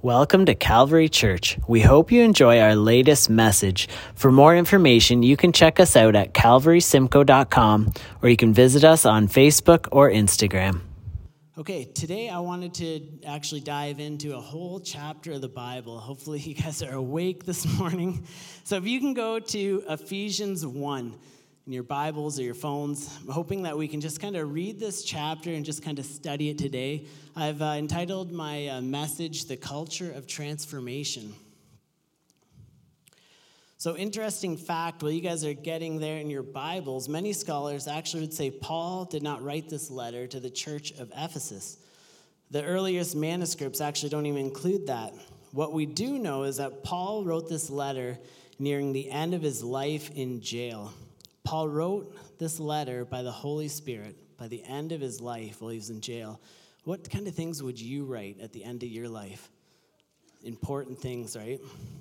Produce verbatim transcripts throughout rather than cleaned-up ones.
Welcome to Calvary Church. We hope you enjoy our latest message. For more information, you can check us out at calvary simcoe dot com or you can visit us on Facebook or Instagram. Okay, today I wanted to actually dive into a whole chapter of the Bible. Hopefully you guys are awake this morning. So if you can go to Ephesians one in your Bibles or your phones, I'm hoping that we can just kind of read this chapter and just kind of study it today. I've uh, entitled my uh, message, The Culture of Transformation. So interesting fact, while you guys are getting there in your Bibles, many scholars actually would say Paul did not write this letter to the church of Ephesus. The earliest manuscripts actually don't even include that. What we do know is that Paul wrote this letter nearing the end of his life in jail. Paul wrote this letter by the Holy Spirit by the end of his life while he was in jail. What kind of things would you write at the end of your life? Important things, right?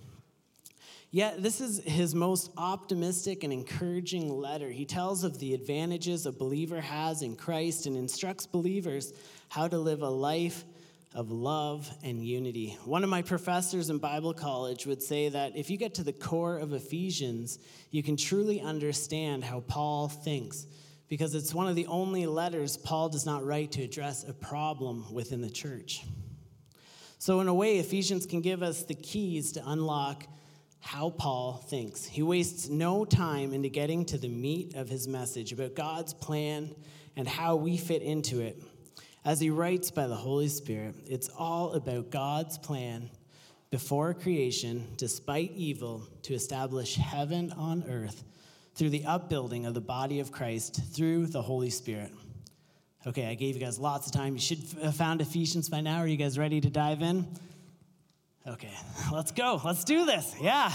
Yet this is his most optimistic and encouraging letter. He tells of the advantages a believer has in Christ and instructs believers how to live a life of love and unity. One of my professors in Bible college would say that if you get to the core of Ephesians, you can truly understand how Paul thinks, because it's one of the only letters Paul does not write to address a problem within the church. So in a way, Ephesians can give us the keys to unlock how Paul thinks. He wastes no time into getting to the meat of his message about God's plan and how we fit into it. As he writes by the Holy Spirit, it's all about God's plan before creation, despite evil, to establish heaven on earth through the upbuilding of the body of Christ through the Holy Spirit. Okay, I gave you guys lots of time. You should have found Ephesians by now. Are you guys ready to dive in? Okay, let's go. Let's do this. Yeah.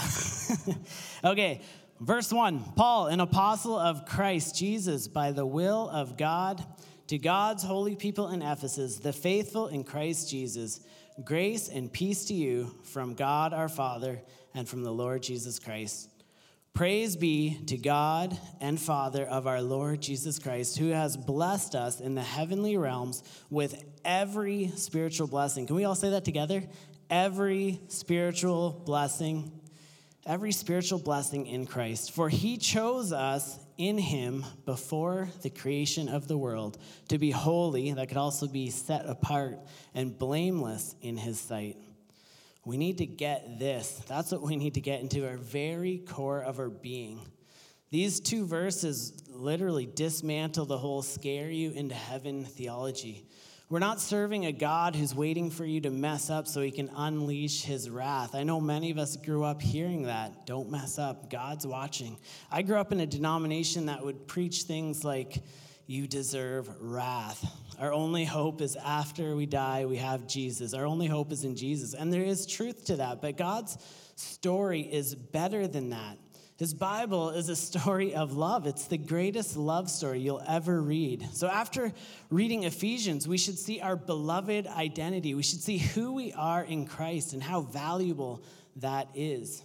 Okay, verse one. Paul, an apostle of Christ Jesus, by the will of God, to God's holy people in Ephesus, the faithful in Christ Jesus, grace and peace to you from God our Father and from the Lord Jesus Christ. Praise be to God and Father of our Lord Jesus Christ, who has blessed us in the heavenly realms with every spiritual blessing. Can we all say that together? Every spiritual blessing, every spiritual blessing in Christ. For he chose us in him before the creation of the world to be holy, that could also be set apart, and blameless in his sight. We need to get this. That's what we need to get into our very core of our being. These two verses literally dismantle the whole scare you into heaven theology. We're not serving a God who's waiting for you to mess up so he can unleash his wrath. I know many of us grew up hearing that. Don't mess up. God's watching. I grew up in a denomination that would preach things like, you deserve wrath. Our only hope is after we die, we have Jesus. Our only hope is in Jesus. And there is truth to that. But God's story is better than that. His Bible is a story of love. It's the greatest love story you'll ever read. So after reading Ephesians, we should see our beloved identity. We should see who we are in Christ and how valuable that is.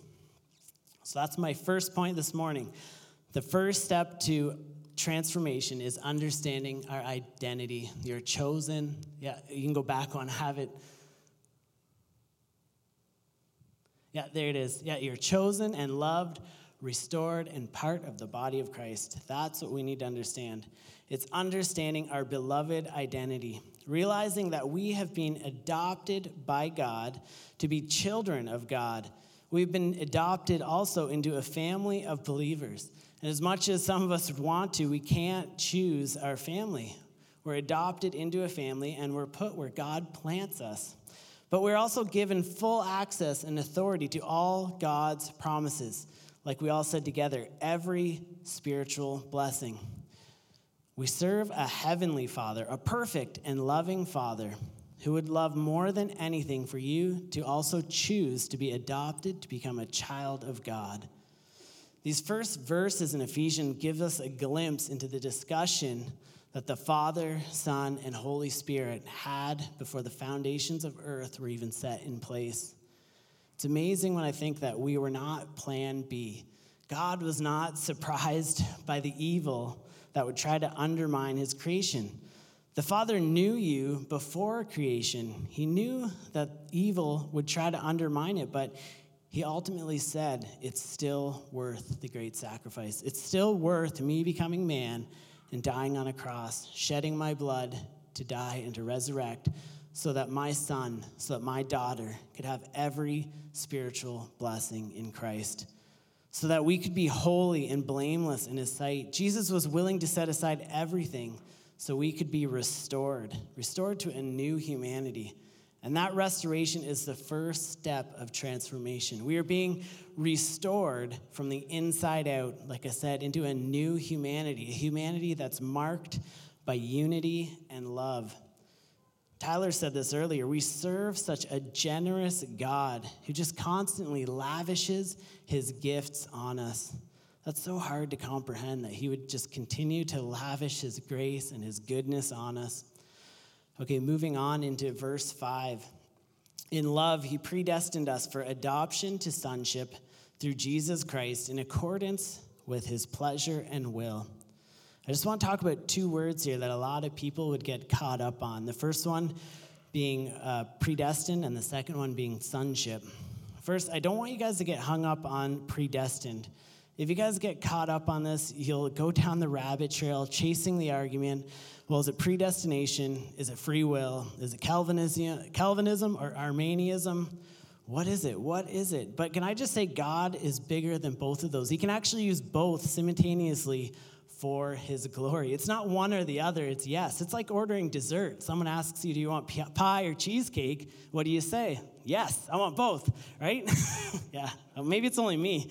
So that's my first point this morning. The first step to transformation is understanding our identity. You're chosen. Yeah, you can go back on, have it. Yeah, there it is. Yeah, you're chosen and loved, restored, and part of the body of Christ. That's what we need to understand. It's understanding our beloved identity, realizing that we have been adopted by God to be children of God. We've been adopted also into a family of believers. And as much as some of us would want to, we can't choose our family. We're adopted into a family, and we're put where God plants us. But we're also given full access and authority to all God's promises. Like we all said together, every spiritual blessing. We serve a heavenly Father, a perfect and loving Father, who would love more than anything for you to also choose to be adopted to become a child of God. These first verses in Ephesians give us a glimpse into the discussion that the Father, Son, and Holy Spirit had before the foundations of earth were even set in place. It's amazing when I think that we were not plan B. God was not surprised by the evil that would try to undermine his creation. The Father knew you before creation. He knew that evil would try to undermine it, but he ultimately said, it's still worth the great sacrifice. It's still worth me becoming man and dying on a cross, shedding my blood to die and to resurrect, so that my son, so that my daughter could have every spiritual blessing in Christ, so that we could be holy and blameless in his sight. Jesus was willing to set aside everything so we could be restored, restored to a new humanity. And that restoration is the first step of transformation. We are being restored from the inside out, like I said, into a new humanity, a humanity that's marked by unity and love. Tyler said this earlier. We serve such a generous God who just constantly lavishes his gifts on us. That's so hard to comprehend, that he would just continue to lavish his grace and his goodness on us. Okay, moving on into verse five. In love, he predestined us for adoption to sonship through Jesus Christ in accordance with his pleasure and will. I just want to talk about two words here that a lot of people would get caught up on. The first one being uh, predestined, and the second one being sonship. First, I don't want you guys to get hung up on predestined. If you guys get caught up on this, you'll go down the rabbit trail chasing the argument. Well, is it predestination? Is it free will? Is it Calvinism, Calvinism or Arminianism? What is it? What is it? But can I just say God is bigger than both of those? He can actually use both simultaneously for his glory. It's not one or the other. It's yes. It's like ordering dessert. Someone asks you, do you want pie or cheesecake? What do you say? Yes, I want both, right? Yeah, maybe it's only me.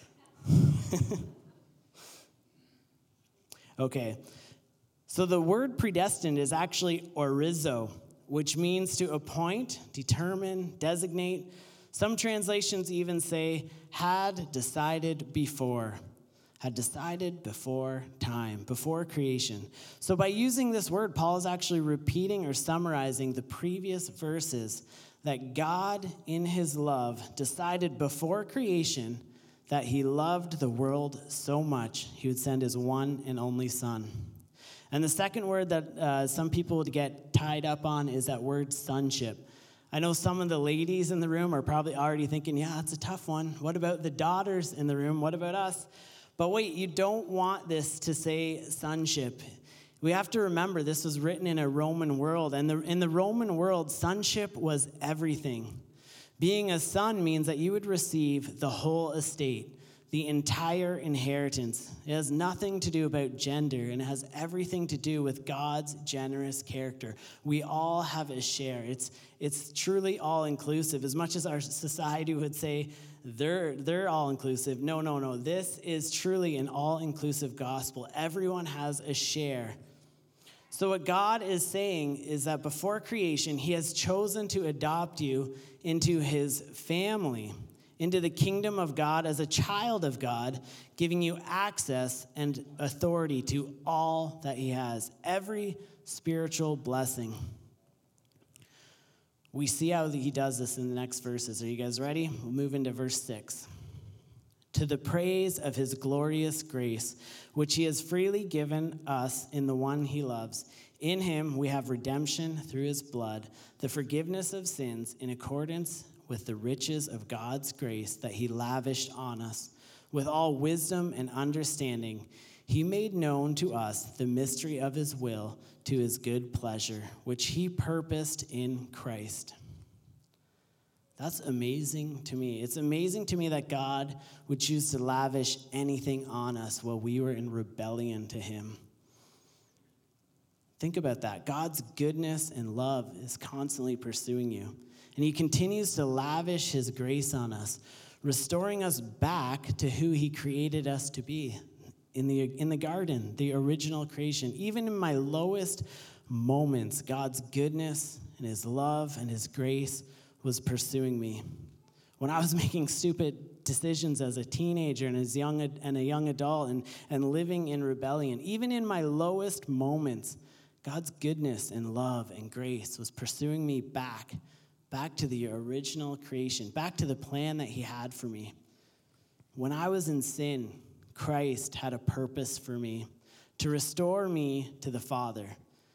Okay, so the word predestined is actually orizo, which means to appoint, determine, designate. Some translations even say had decided before, had decided before time, before creation. So by using this word, Paul is actually repeating or summarizing the previous verses that God in his love decided before creation that he loved the world so much, he would send his one and only son. And the second word that uh, some people would get tied up on is that word sonship. I know some of the ladies in the room are probably already thinking, yeah, that's a tough one. What about the daughters in the room? What about us? But wait, you don't want this to say sonship. We have to remember this was written in a Roman world, and the, in the Roman world, sonship was everything. Being a son means that you would receive the whole estate, the entire inheritance. It has nothing to do about gender, and it has everything to do with God's generous character. We all have a share. It's it's truly all-inclusive. As much as our society would say they're, they're all-inclusive, no, no, no. This is truly an all-inclusive gospel. Everyone has a share. So what God is saying is that before creation, he has chosen to adopt you into his family, into the kingdom of God as a child of God, giving you access and authority to all that he has, every spiritual blessing. We see how he does this in the next verses. Are you guys ready? We'll move into verse six. To the praise of his glorious grace, which he has freely given us in the one he loves. In him we have redemption through his blood, the forgiveness of sins in accordance with the riches of God's grace that he lavished on us. With all wisdom and understanding, he made known to us the mystery of his will to his good pleasure, which he purposed in Christ. That's amazing to me. It's amazing to me that God would choose to lavish anything on us while we were in rebellion to him. Think about that. God's goodness and love is constantly pursuing you. And he continues to lavish his grace on us, restoring us back to who he created us to be in the, in the garden, the original creation. Even in my lowest moments, God's goodness and his love and his grace was pursuing me. When I was making stupid decisions as a teenager and as young and a young adult and, and living in rebellion, even in my lowest moments, God's goodness and love and grace was pursuing me back, back to the original creation, back to the plan that he had for me. When I was in sin, Christ had a purpose for me, to restore me to the Father.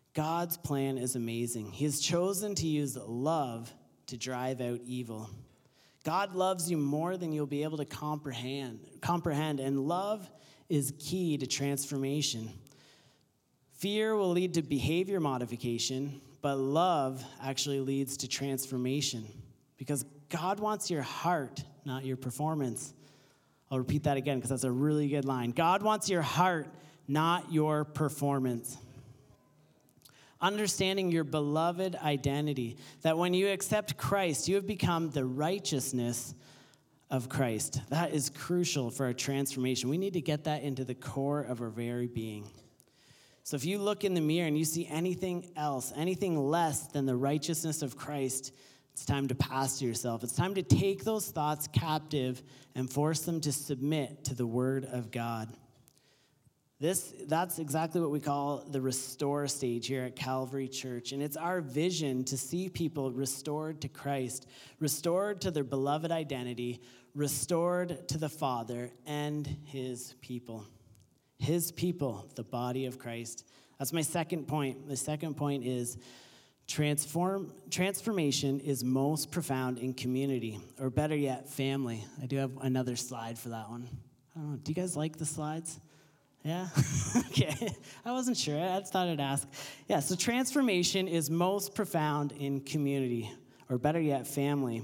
God's plan is amazing. He has chosen to use love to drive out evil. God loves you more than you'll be able to comprehend, comprehend, and love is key to transformation. Fear will lead to behavior modification, but love actually leads to transformation because God wants your heart, not your performance. I'll repeat that again because that's a really good line. God wants your heart, not your performance. Understanding your beloved identity, that when you accept Christ, you have become the righteousness of Christ. That is crucial for our transformation. We need to get that into the core of our very being. So if you look in the mirror and you see anything else, anything less than the righteousness of Christ, it's time to pastor yourself. It's time to take those thoughts captive and force them to submit to the Word of God. This, that's exactly what we call the restore stage here at Calvary Church. And it's our vision to see people restored to Christ, restored to their beloved identity, restored to the Father and his people. His people, the body of Christ. That's my second point. The second point is transform, transformation is most profound in community, or better yet, family. I do have another slide for that one. I don't know, do you guys like the slides? Yeah? Okay. I wasn't sure. I thought I'd ask. Yeah, so transformation is most profound in community, or better yet, family.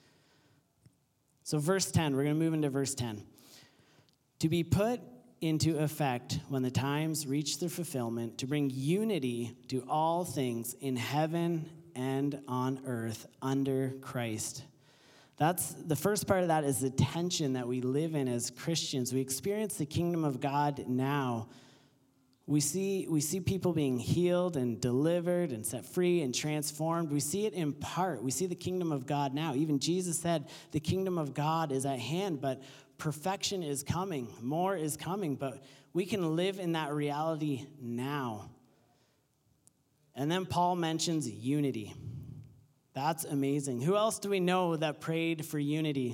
So verse ten, we're going to move into verse ten. To be put into effect when the times reach their fulfillment, to bring unity to all things in heaven and on earth under Christ. That's the first part of that is the tension that we live in as Christians. We experience the kingdom of God now. We see, we see people being healed and delivered and set free and transformed. We see it in part. We see the kingdom of God now. Even Jesus said the kingdom of God is at hand, but perfection is coming. More is coming, but we can live in that reality now. And then Paul mentions unity. That's amazing. Who else do we know that prayed for unity?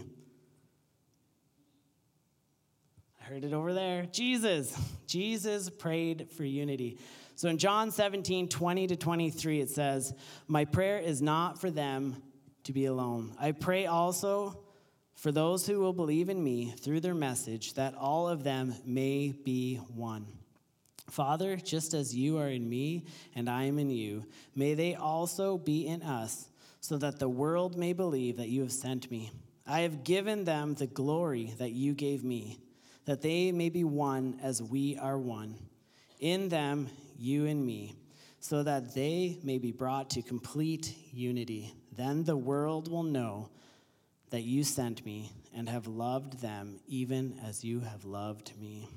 I heard it over there. Jesus. Jesus prayed for unity. So in John seventeen, twenty to twenty-three, it says, "My prayer is not for them to be alone. I pray also for those who will believe in me through their message, that all of them may be one. Father, just as you are in me and I am in you, may they also be in us, so that the world may believe that you have sent me. I have given them the glory that you gave me, that they may be one as we are one. In them, you and me, so that they may be brought to complete unity. Then the world will know that you sent me and have loved them even as you have loved me."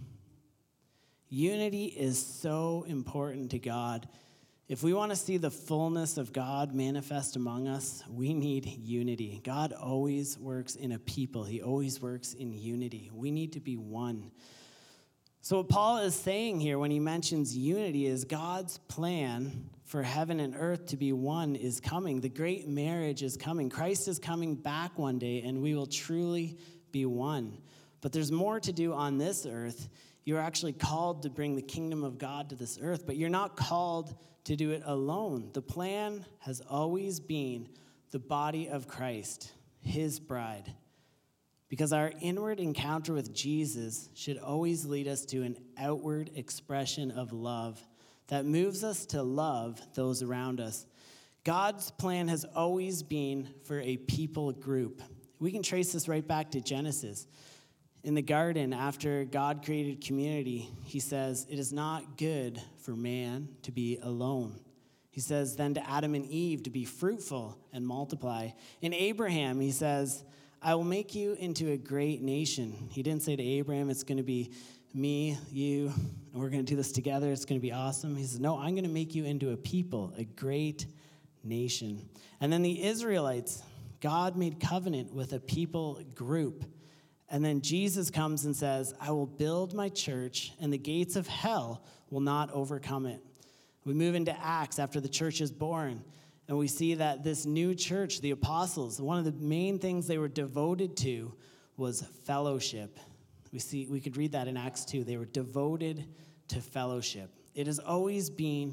Unity is so important to God. If we want to see the fullness of God manifest among us, we need unity. God always works in a people. He always works in unity. We need to be one. So what Paul is saying here when he mentions unity is God's plan for heaven and earth to be one is coming. The great marriage is coming. Christ is coming back one day, and we will truly be one. But there's more to do on this earth. You're actually called to bring the kingdom of God to this earth, but you're not called to do it alone. The plan has always been the body of Christ, his bride. Because our inward encounter with Jesus should always lead us to an outward expression of love that moves us to love those around us. God's plan has always been for a people group. We can trace this right back to Genesis. In the garden, after God created community, he says, "It is not good for man to be alone." He says then to Adam and Eve to be fruitful and multiply. In Abraham, he says, "I will make you into a great nation." He didn't say to Abraham, it's going to be me, you, and we're going to do this together. It's going to be awesome. He says, "No, I'm going to make you into a people, a great nation." And then the Israelites, God made covenant with a people group. And then Jesus comes and says, "I will build my church, and the gates of hell will not overcome it." We move into Acts after the church is born, and we see that this new church, the apostles, one of the main things they were devoted to was fellowship. We see we could read that in Acts two. They were devoted to fellowship. It has always been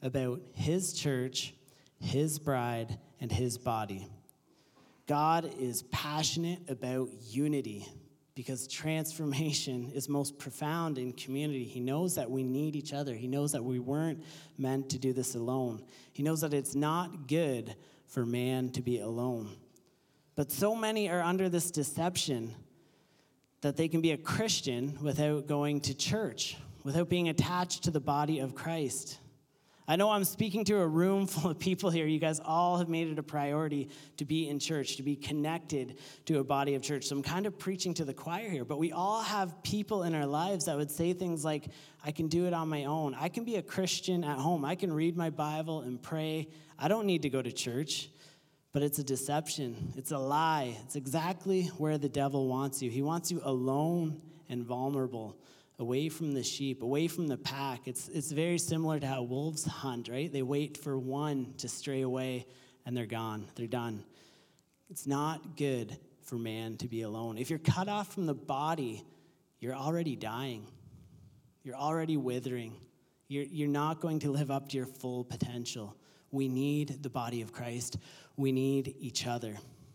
about his church, his bride, and his body. God is passionate about unity because transformation is most profound in community. He knows that we need each other. He knows that we weren't meant to do this alone. He knows that it's not good for man to be alone. But so many are under this deception that they can be a Christian without going to church, without being attached to the body of Christ. I know I'm speaking to a room full of people here. You guys all have made it a priority to be in church, to be connected to a body of church. So I'm kind of preaching to the choir here, but we all have people in our lives that would say things like, I can do it on my own. I can be a Christian at home. I can read my Bible and pray. I don't need to go to church. But it's a deception. It's a lie. It's exactly where the devil wants you. He wants you alone and vulnerable, away from the sheep, away from the pack. It's, it's very similar to how wolves hunt, right? They wait for one to stray away, and they're gone. They're done. It's not good for man to be alone. If you're cut off from the body, you're already dying. You're already withering. You're, you're not going to live up to your full potential. We need the body of Christ. We need each other.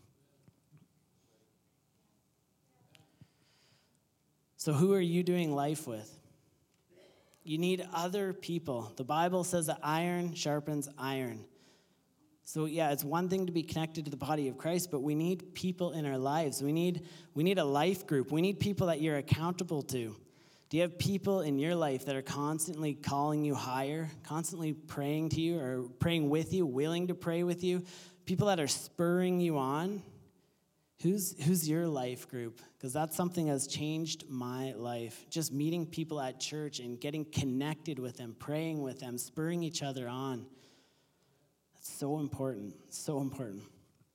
So who are you doing life with? You need other people. The Bible says that iron sharpens iron. So yeah, it's one thing to be connected to the body of Christ, but we need people in our lives. We need, we need a life group. We need people that you're accountable to. Do you have people in your life that are constantly calling you higher, constantly praying to you or praying with you, willing to pray with you? People that are spurring you on? Who's, who's your life group? Because that's something that's changed my life. Just meeting people at church and getting connected with them, praying with them, spurring each other on. That's so important, so important.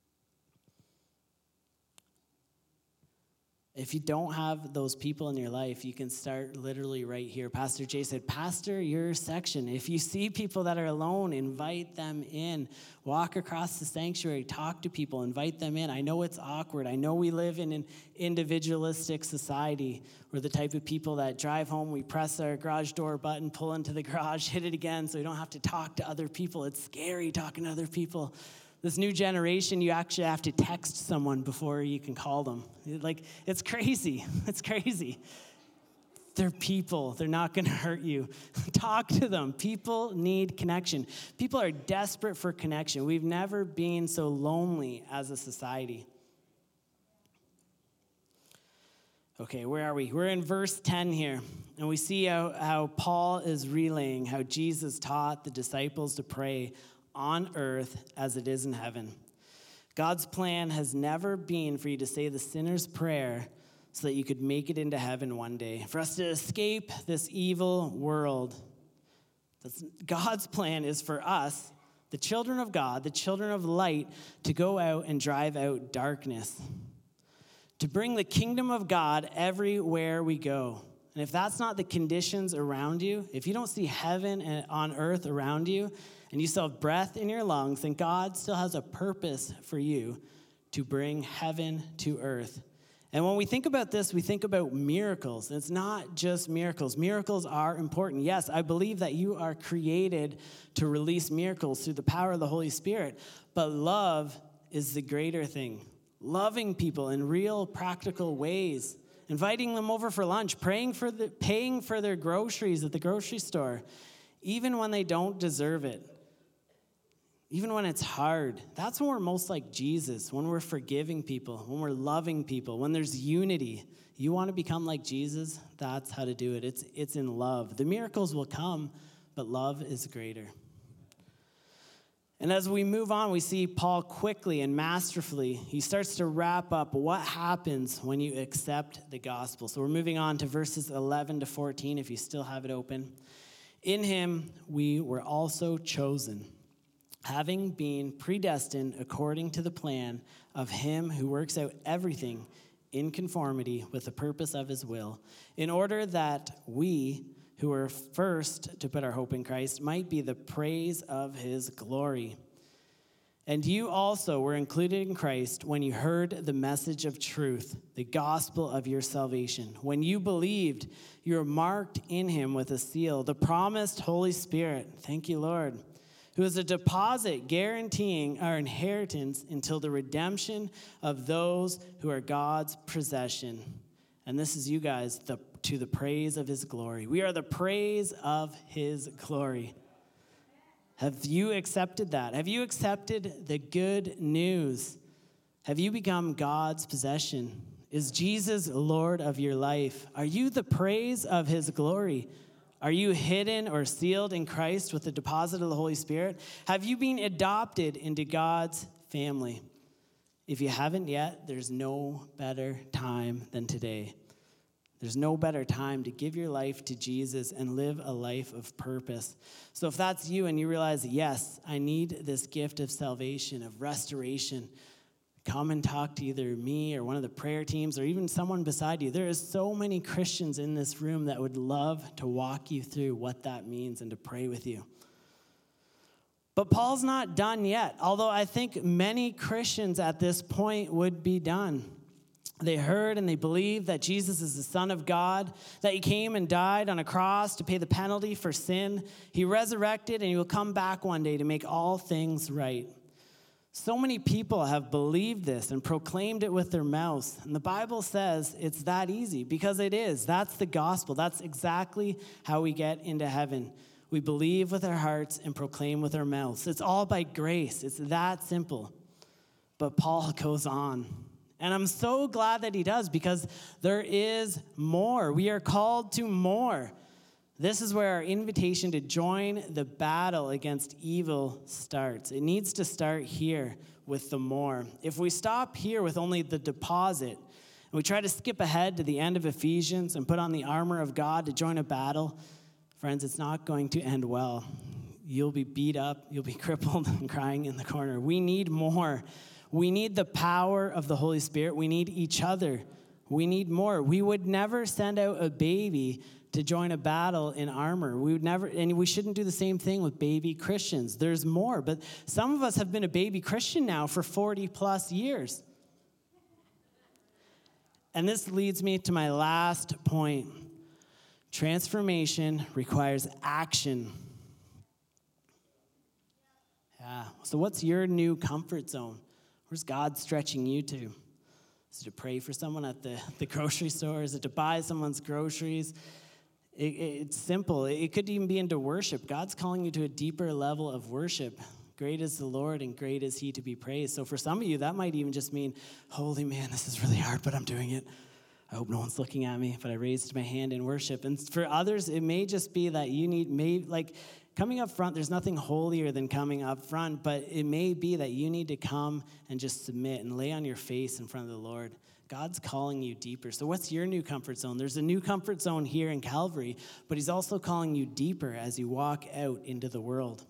If you don't have those people in your life, you can start literally right here. Pastor Jay said, pastor your section. If you see people that are alone, invite them in. Walk across the sanctuary, talk to people, invite them in. I know it's awkward. I know we live in an individualistic society. We're the type of people that drive home, we press our garage door button, pull into the garage, hit it again so we don't have to talk to other people. It's scary talking to other people. This new generation, you actually have to text someone before you can call them. Like, it's crazy. It's crazy. They're people. They're not going to hurt you. Talk to them. People need connection. People are desperate for connection. We've never been so lonely as a society. Okay, where are we? We're in verse ten here, and we see how, how Paul is relaying how Jesus taught the disciples to pray on earth as it is in heaven. God's plan has never been for you to say the sinner's prayer so that you could make it into heaven one day, for us to escape this evil world. That's, God's plan is for us, the children of God, the children of light, to go out and drive out darkness, to bring the kingdom of God everywhere we go. And if that's not the conditions around you, if you don't see heaven on earth around you, and you still have breath in your lungs, then God still has a purpose for you to bring heaven to earth. And when we think about this, we think about miracles. It's not just miracles. Miracles are important. Yes, I believe that you are created to release miracles through the power of the Holy Spirit. But love is the greater thing. Loving people in real, practical ways. Inviting them over for lunch. Praying for the, paying for their groceries at the grocery store. Even when they don't deserve it. Even when it's hard, that's when we're most like Jesus, when we're forgiving people, when we're loving people, when there's unity. You want to become like Jesus? That's how to do it. It's, it's in love. The miracles will come, but love is greater. And as we move on, we see Paul quickly and masterfully, he starts to wrap up what happens when you accept the gospel. So we're moving on to verses eleven to fourteen, if you still have it open. In him, we were also chosen, having been predestined according to the plan of him who works out everything in conformity with the purpose of his will, in order that we, who were first to put our hope in Christ, might be the praise of his glory. And you also were included in Christ when you heard the message of truth, the gospel of your salvation. When you believed, you were marked in him with a seal, the promised Holy Spirit. Thank you, Lord. who is a deposit guaranteeing our inheritance until the redemption of those who are God's possession. And this is you guys, the, to the praise of his glory. We are the praise of his glory. Have you accepted that? Have you accepted the good news? Have you become God's possession? Is Jesus Lord of your life? Are you the praise of his glory? Are you hidden or sealed in Christ with the deposit of the Holy Spirit? Have you been adopted into God's family? If you haven't yet, there's no better time than today. There's no better time to give your life to Jesus and live a life of purpose. So if that's you and you realize, yes, I need this gift of salvation, of restoration, come and talk to either me or one of the prayer teams or even someone beside you. There is so many Christians in this room that would love to walk you through what that means and to pray with you. But Paul's not done yet, although I think many Christians at this point would be done. They heard and they believe that Jesus is the Son of God, that he came and died on a cross to pay the penalty for sin. He resurrected and he will come back one day to make all things right. So many people have believed this and proclaimed it with their mouths. And the Bible says it's that easy because it is. That's the gospel. That's exactly how we get into heaven. We believe with our hearts and proclaim with our mouths. It's all by grace. It's that simple. But Paul goes on. And I'm so glad that he does because there is more. We are called to more. This is where our invitation to join the battle against evil starts. It needs to start here with the more. If we stop here with only the deposit, and we try to skip ahead to the end of Ephesians and put on the armor of God to join a battle, friends, it's not going to end well. You'll be beat up, you'll be crippled and crying in the corner. We need more. We need the power of the Holy Spirit. We need each other. We need more. We would never send out a baby to join a battle in armor. We would never, and we shouldn't do the same thing with baby Christians. There's more, but some of us have been a baby Christian now for forty plus years. And this leads me to my last point. Transformation requires action. Yeah, so what's your new comfort zone? Where's God stretching you to? Is it to pray for someone at the, the grocery store? Is it to buy someone's groceries? It, it's simple. It could even be into worship. God's calling you to a deeper level of worship. Great is the Lord and great is he to be praised. So for some of you, that might even just mean, holy man, this is really hard, but I'm doing it. I hope no one's looking at me, but I raised my hand in worship. And for others, it may just be that you need, may, like coming up front, there's nothing holier than coming up front, but it may be that you need to come and just submit and lay on your face in front of the Lord. God's calling you deeper. So what's your new comfort zone? There's a new comfort zone here in Calvary, but he's also calling you deeper as you walk out into the world.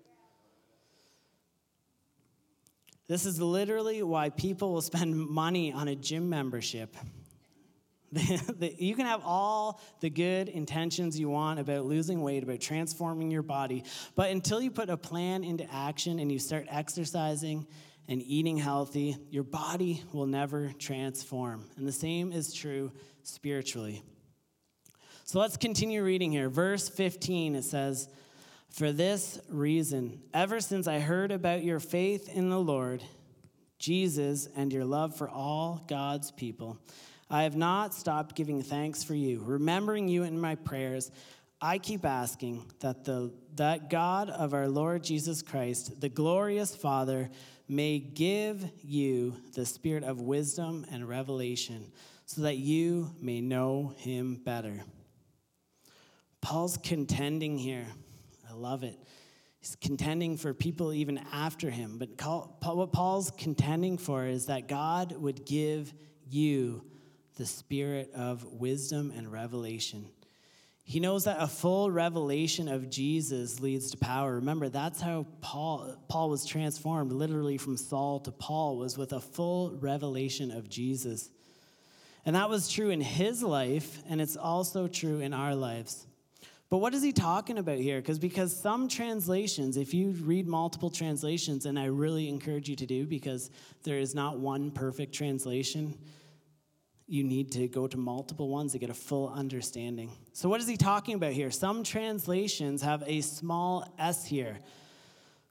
This is literally why people will spend money on a gym membership. You can have all the good intentions you want about losing weight, about transforming your body, but until you put a plan into action and you start exercising and eating healthy, your body will never transform. And the same is true spiritually. So let's continue reading here. Verse fifteen, it says, "For this reason, ever since I heard about your faith in the Lord Jesus and your love for all God's people, I have not stopped giving thanks for you, remembering you in my prayers. I keep asking that the that God of our Lord Jesus Christ, the glorious Father, may give you the spirit of wisdom and revelation so that you may know him better." Paul's contending here. I love it. He's contending for people even after him. But what Paul's contending for is that God would give you the spirit of wisdom and revelation. He knows that a full revelation of Jesus leads to power. Remember, that's how Paul, Paul was transformed, literally from Saul to Paul, was with a full revelation of Jesus. And that was true in his life, and it's also true in our lives. But what is he talking about here? Because because some translations, if you read multiple translations, and I really encourage you to do, because there is not one perfect translation, you need to go to multiple ones to get a full understanding. So what is he talking about here? Some translations have a small s here.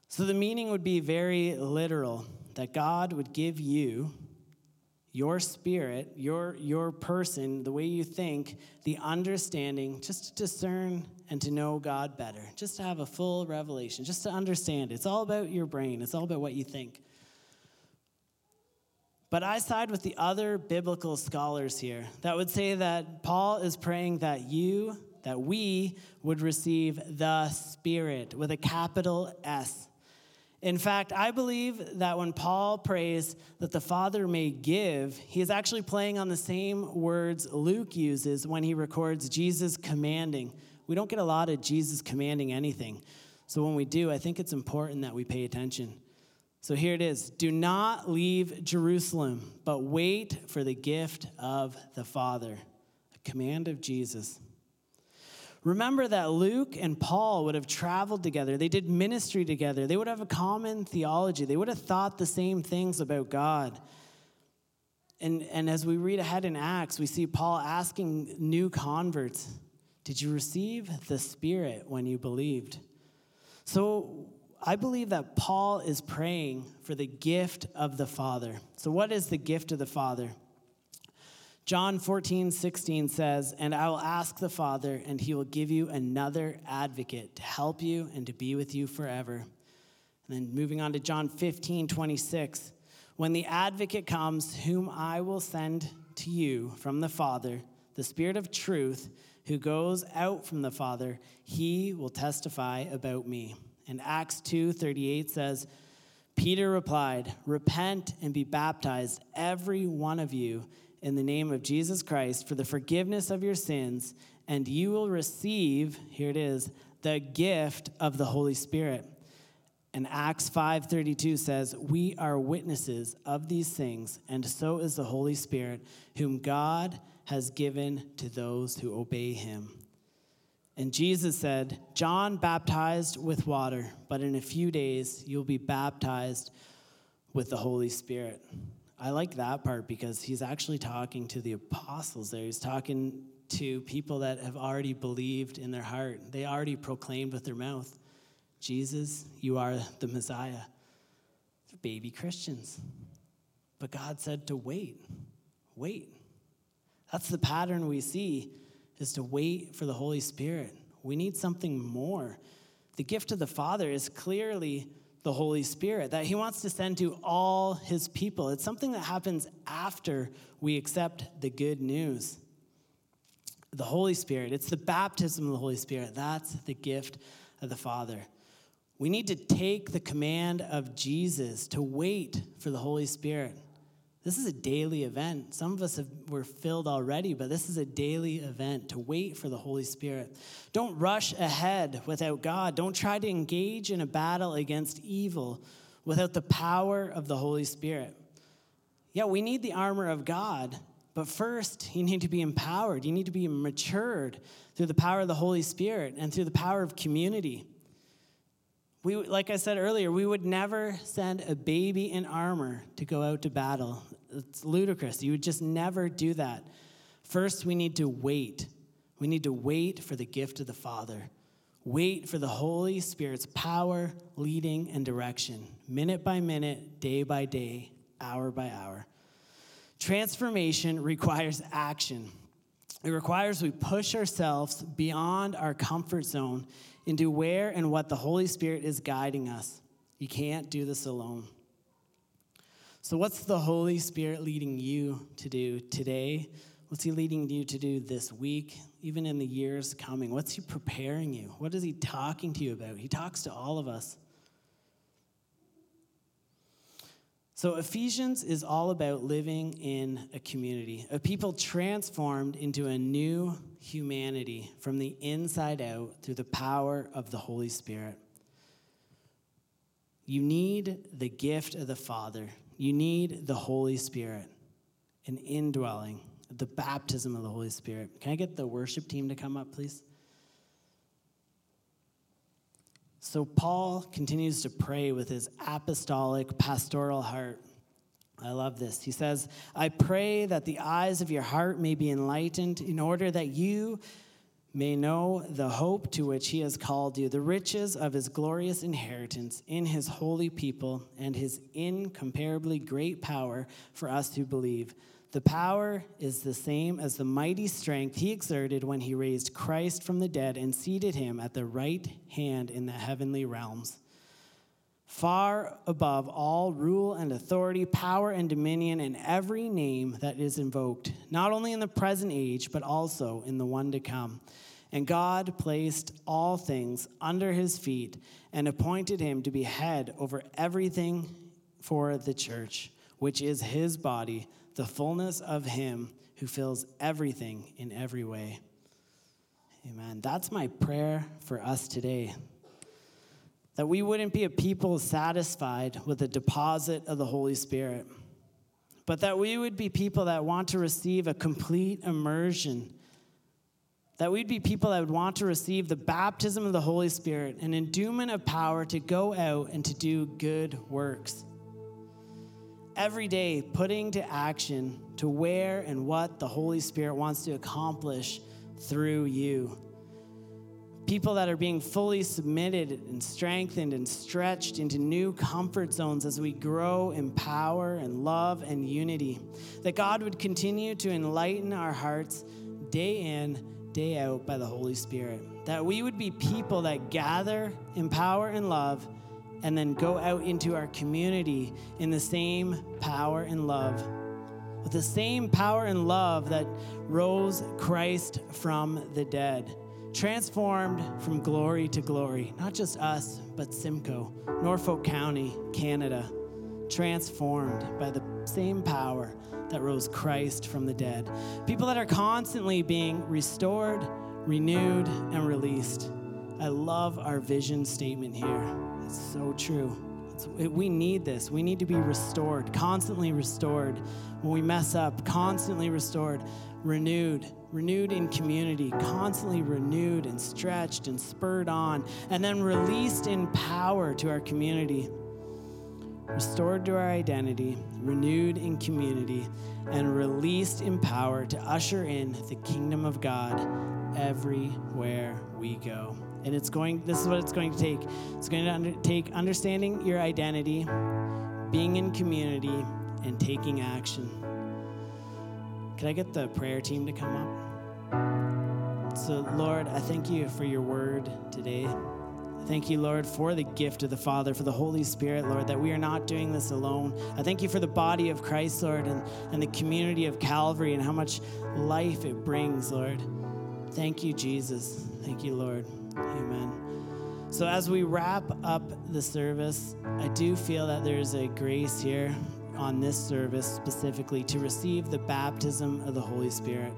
So the meaning would be very literal, that God would give you, your spirit, your, your person, the way you think, the understanding, just to discern and to know God better, just to have a full revelation, just to understand. It's all about your brain. It's all about what you think. But I side with the other biblical scholars here that would say that Paul is praying that you, that we would receive the Spirit with a capital S. In fact, I believe that when Paul prays that the Father may give, he is actually playing on the same words Luke uses when he records Jesus commanding. We don't get a lot of Jesus commanding anything. So when we do, I think it's important that we pay attention. So here it is. Do not leave Jerusalem, but wait for the gift of the Father. A command of Jesus. Remember that Luke and Paul would have traveled together. They did ministry together. They would have a common theology. They would have thought the same things about God. And, and as we read ahead in Acts, we see Paul asking new converts, did you receive the Spirit when you believed? So I believe that Paul is praying for the gift of the Father. So what is the gift of the Father? John fourteen sixteen says, and I will ask the Father, and he will give you another advocate to help you and to be with you forever. And then moving on to John fifteen twenty-six, when the advocate comes, whom I will send to you from the Father, the Spirit of truth, who goes out from the Father, he will testify about me. And Acts two thirty-eight says, Peter replied, repent and be baptized, every one of you, in the name of Jesus Christ for the forgiveness of your sins, and you will receive, here it is, the gift of the Holy Spirit. And Acts five thirty-two says, we are witnesses of these things, and so is the Holy Spirit, whom God has given to those who obey him. And Jesus said, John baptized with water, but in a few days you'll be baptized with the Holy Spirit. I like that part because he's actually talking to the apostles there. He's talking to people that have already believed in their heart. They already proclaimed with their mouth, Jesus, you are the Messiah. They're baby Christians. But God said to wait, wait. That's the pattern we see, is to wait for the Holy Spirit. We need something more. The gift of the Father is clearly the Holy Spirit that he wants to send to all his people. It's something that happens after we accept the good news. The Holy Spirit, it's the baptism of the Holy Spirit. That's the gift of the Father. We need to take the command of Jesus to wait for the Holy Spirit. This is a daily event. Some of us have, were filled already, but this is a daily event to wait for the Holy Spirit. Don't rush ahead without God. Don't try to engage in a battle against evil without the power of the Holy Spirit. Yeah, we need the armor of God, but first you need to be empowered. You need to be matured through the power of the Holy Spirit and through the power of community. We, like I said earlier, we would never send a baby in armor to go out to battle. It's ludicrous. You would just never do that. First, we need to wait. We need to wait for the gift of the Father. Wait for the Holy Spirit's power, leading, and direction, minute by minute, day by day, hour by hour. Transformation requires action. It requires we push ourselves beyond our comfort zone into where and what the Holy Spirit is guiding us. You can't do this alone. So what's the Holy Spirit leading you to do today? What's he leading you to do this week, even in the years coming? What's he preparing you? What is he talking to you about? He talks to all of us. So Ephesians is all about living in a community, a people transformed into a new humanity from the inside out through the power of the Holy Spirit. You need the gift of the Father. You need the Holy Spirit, an indwelling, the baptism of the Holy Spirit. Can I get the worship team to come up, please? So Paul continues to pray with his apostolic, pastoral heart. I love this. He says, I pray that the eyes of your heart may be enlightened in order that you may know the hope to which he has called you, the riches of his glorious inheritance in his holy people, and his incomparably great power for us who believe. The power is the same as the mighty strength he exerted when he raised Christ from the dead and seated him at the right hand in the heavenly realms, far above all rule and authority, power and dominion, and every name that is invoked, not only in the present age, but also in the one to come. And God placed all things under his feet and appointed him to be head over everything for the church, which is his body, the fullness of him who fills everything in every way. Amen. That's my prayer for us today. That we wouldn't be a people satisfied with the deposit of the Holy Spirit, but that we would be people that want to receive a complete immersion. That we'd be people that would want to receive the baptism of the Holy Spirit, an endowment of power to go out and to do good works. Every day, putting to action to where and what the Holy Spirit wants to accomplish through you. People that are being fully submitted and strengthened and stretched into new comfort zones as we grow in power and love and unity. That God would continue to enlighten our hearts day in, day out by the Holy Spirit. That we would be people that gather in power and love and then go out into our community in the same power and love. With the same power and love that rose Christ from the dead. Transformed from glory to glory. Not just us, but Simcoe, Norfolk County, Canada. Transformed by the same power that rose Christ from the dead. People that are constantly being restored, renewed, and released. I love our vision statement here. It's so true. It's, it, we need this. We need to be restored, constantly restored. When we mess up, constantly restored, renewed, renewed in community, constantly renewed and stretched and spurred on, and then released in power to our community. Restored to our identity, renewed in community, and released in power to usher in the kingdom of God everywhere we go. And it's going, this is what it's going to take. It's going to under, take understanding your identity, being in community, and taking action. Can I get the prayer team to come up? So, Lord, I thank you for your word today. Thank you, Lord, for the gift of the Father, for the Holy Spirit, Lord, that we are not doing this alone. I thank you for the body of Christ, Lord, and, and the community of Calvary and how much life it brings, Lord. Thank you, Jesus. Thank you, Lord. Amen. So as we wrap up the service, I do feel that there's a grace here on this service specifically to receive the baptism of the Holy Spirit.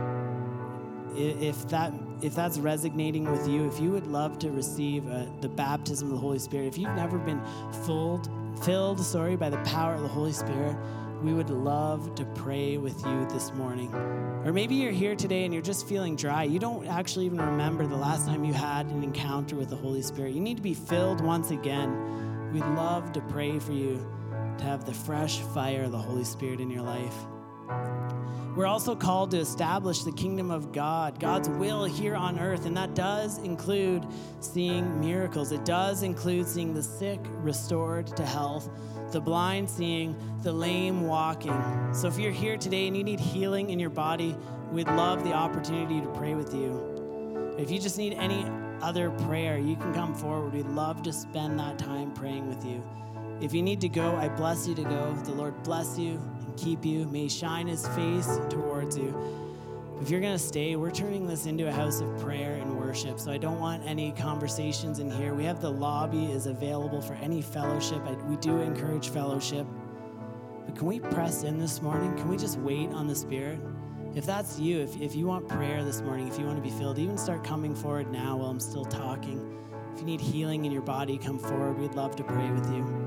If that if that's resonating with you, if you would love to receive uh, the baptism of the Holy Spirit, if you've never been filled, filled, sorry, by the power of the Holy Spirit, we would love to pray with you this morning. Or maybe you're here today and you're just feeling dry. You don't actually even remember the last time you had an encounter with the Holy Spirit. You need to be filled once again. We'd love to pray for you to have the fresh fire of the Holy Spirit in your life. We're also called to establish the kingdom of God, God's will here on earth, and that does include seeing miracles. It does include seeing the sick restored to health, the blind seeing, the lame walking. So if you're here today and you need healing in your body, we'd love the opportunity to pray with you. If you just need any other prayer, you can come forward. We'd love to spend that time praying with you. If you need to go, I bless you to go. The Lord bless you and keep you. May he shine his face towards you. If you're going to stay, we're turning this into a house of prayer and worship, so I don't want any conversations in here. We have the lobby is available for any fellowship. I, we do encourage fellowship. But can we press in this morning? Can we just wait on the Spirit? If that's you, if, if you want prayer this morning, if you want to be filled, even start coming forward now while I'm still talking. If you need healing in your body, come forward. We'd love to pray with you.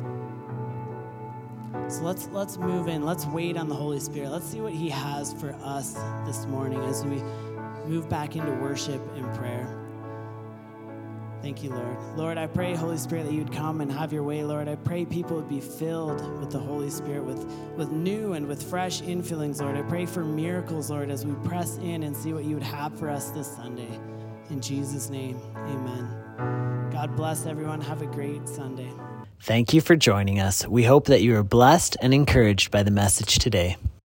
So let's let's move in. Let's wait on the Holy Spirit. Let's see what he has for us this morning as we move back into worship and prayer. Thank you, Lord. Lord, I pray, Holy Spirit, that you'd come and have your way, Lord. I pray people would be filled with the Holy Spirit, with, with new and with fresh infillings, Lord. I pray for miracles, Lord, as we press in and see what you would have for us this Sunday. In Jesus' name, amen. God bless everyone. Have a great Sunday. Thank you for joining us. We hope that you are blessed and encouraged by the message today.